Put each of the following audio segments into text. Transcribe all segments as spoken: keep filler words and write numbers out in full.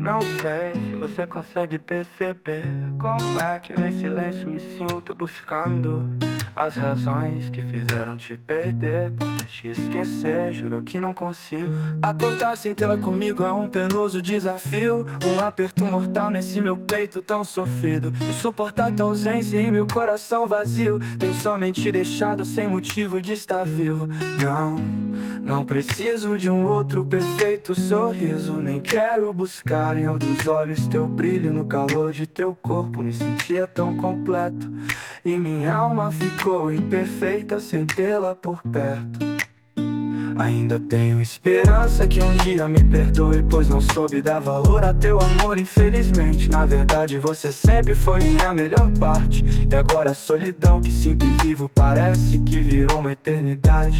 Não sei se você consegue perceber como é que eu em silêncio me sinto buscando as razões que fizeram te perder. Poder te esquecer, juro que não consigo. Acordar sem tê-la comigo é um penoso desafio, um aperto mortal nesse meu peito tão sofrido. E suportar tua ausência em meu coração vazio tem somente deixado sem motivo de estar vivo. Não, não preciso de um outro perfeito sorriso, nem quero buscar em outros olhos teu brilho. No calor de teu corpo me sentia tão completo, e minha alma ficou imperfeita sem tê-la por perto. Ainda tenho esperança que um dia me perdoe, pois não soube dar valor a teu amor, infelizmente. Na verdade você sempre foi minha melhor parte, e agora a solidão que sinto e vivo parece que virou uma eternidade.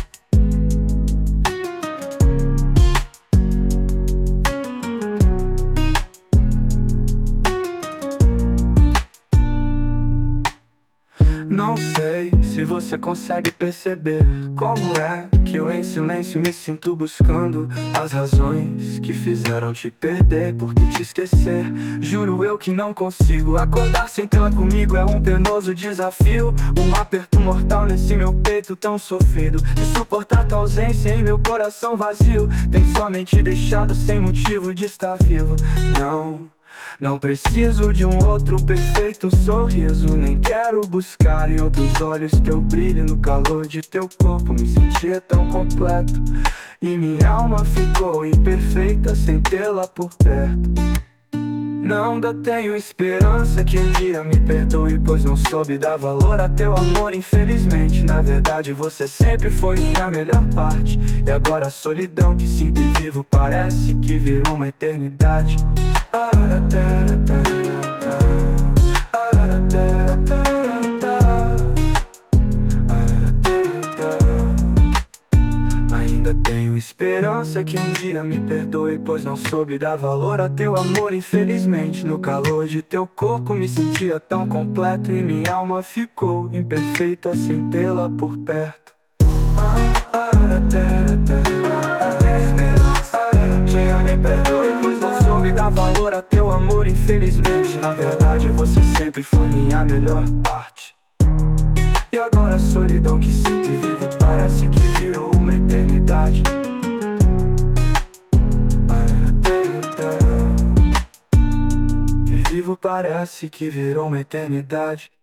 Não sei se você consegue perceber como é que eu em silêncio me sinto buscando as razões que fizeram te perder. Por que te esquecer? Juro eu que não consigo. Acordar sem tê-la comigo é um penoso desafio, um aperto mortal nesse meu peito tão sofrido. E suportar tua ausência em meu coração vazio tem somente deixado sem motivo de estar vivo. Não, não preciso de um outro perfeito sorriso, nem quero buscar em outros olhos teu brilho. No calor de teu corpo me sentia tão completo, e minha alma ficou imperfeita sem tê-la por perto. Não ainda tenho esperança que um dia me perdoe, pois não soube dar valor a teu amor, infelizmente. Na verdade você sempre foi minha melhor parte, e agora a solidão que sinto e vivo parece que virou uma eternidade. Ainda tenho esperança que um dia me perdoe, pois não soube dar valor a teu amor, infelizmente. No calor de teu corpo me sentia tão completo, e minha alma ficou imperfeita sem tê-la por perto. Me perdoe, pois não soube dar valor a teu amor, infelizmente. Na verdade você sempre foi minha melhor parte, e agora a solidão que sinto e vivo parece que virou uma eternidade. E vivo parece que virou uma eternidade.